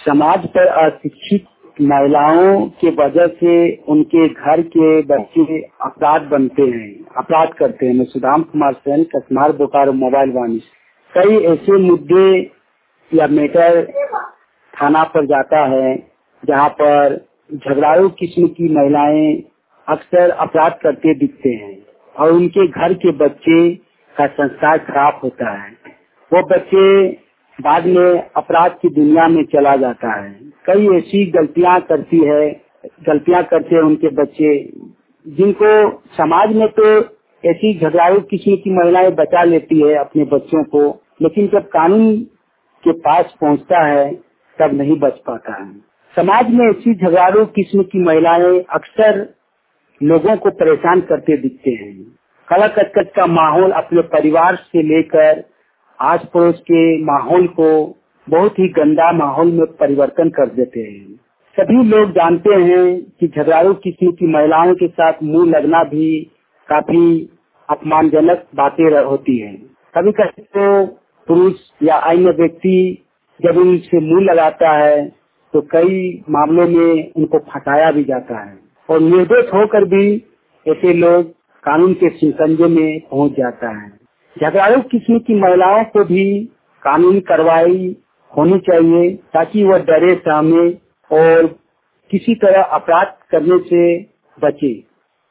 समाज पर अशिक्षित महिलाओं के वजह से उनके घर के बच्चे अपराध बनते हैं, अपराध करते हैं। मैं सुदाम कुमार सेन, कसमार बोकारो मोबाइल वाणी। कई ऐसे मुद्दे या मैटर थाना पर जाता है जहां पर झगड़ालू किस्म की महिलाएं अक्सर अपराध करते दिखते हैं और उनके घर के बच्चे का संस्कार खराब होता है। वो बच्चे बाद में अपराध की दुनिया में चला जाता है। कई ऐसी गलतियां करते हैं उनके बच्चे, जिनको समाज में तो ऐसी झगड़ालू किस्म की महिलाएं बचा लेती है अपने बच्चों को, लेकिन जब कानून के पास पहुंचता है तब नहीं बच पाता है। समाज में ऐसी झगड़ालू किस्म की महिलाएं अक्सर लोगों को परेशान करते दिखते हैं। कला कचकच का माहौल अपने परिवार से लेकर आस पड़ोस के माहौल को बहुत ही गंदा माहौल में परिवर्तन कर देते हैं। सभी लोग जानते हैं कि झगड़ालू किस्म की महिलाओं के साथ मुंह लगना भी काफी अपमानजनक बातें होती हैं। कभी कभी तो पुरुष या अन्य व्यक्ति जब उनसे मुंह लगाता है तो कई मामलों में उनको फंसाया भी जाता है और निर्दोष होकर भी ऐसे लोग कानून के शिकंजे में पहुंच जाता है। झगड़ालू किस्म की महिलाओं को भी कानूनी कार्रवाई होनी चाहिए ताकि वह डरे सहमे और किसी तरह अपराध करने से बचे।